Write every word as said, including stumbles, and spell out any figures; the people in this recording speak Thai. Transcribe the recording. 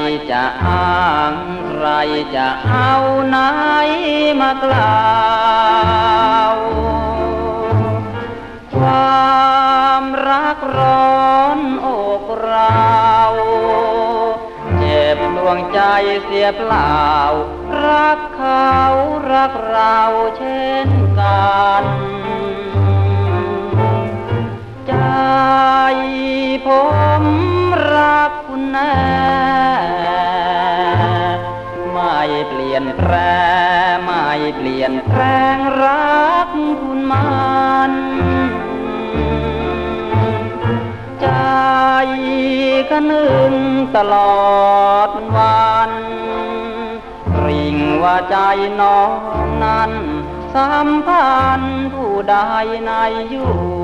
จะอ้างใครจะเอาไหนมากล่าวความรักร้อนอกเราเจ็บดวงใจเสียเปล่ารักเขารักเราเช่นกันใจผมรักคุณแน่ไม่เปลี่ยนแปรไม่เปลี่ยนแปลงรักคุณมันใจก็นึงตลอดวันริ่งว่าใจน้องนั้นสัมพันธ์ผู้ใดในอยู่